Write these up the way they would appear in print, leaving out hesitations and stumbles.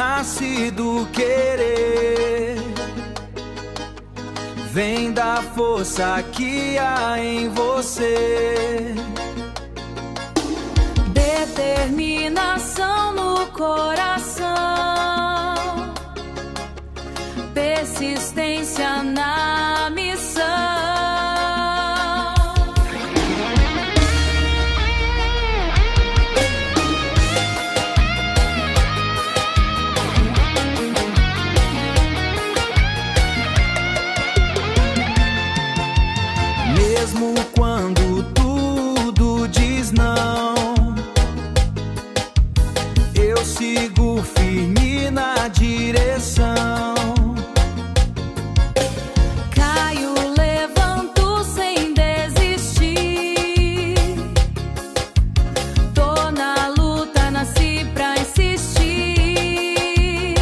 nasce do querer, vem da força que há em você. Determinação no coração, persistência na missão. Mesmo quando tudo diz não, eu sigo firme na direção. Caio, levanto sem desistir. Tô na luta, nasci pra insistir.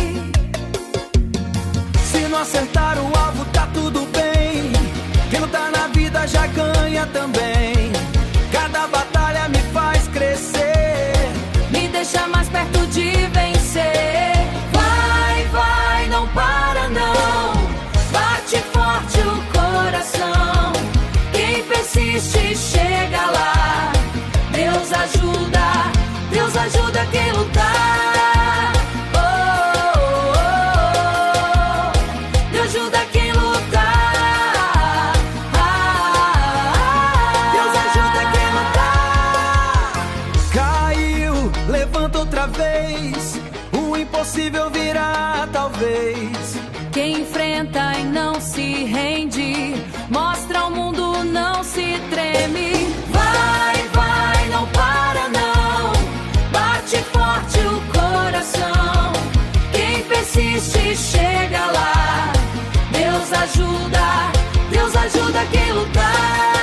Se não acertar o alvo, tá tudo bem. Quem lutar na vida já ganha também. Cada batalha me faz crescer, Me deixa mais perto de vencer. Vai, vai, não para não. Bate forte o coração. Quem persiste chega lá. Deus ajuda quem lutar. Oh, oh, oh, oh. Deus ajuda quem lutar. Deus ajuda quem lutar. Caiu, levanta outra vez. O impossível virá talvez. Quem enfrenta e não se rende, mostra ao mundo, não se treme. Vai, vai, não para não. Bate forte o coração. Quem persiste chega lá. Deus ajuda quem lutar.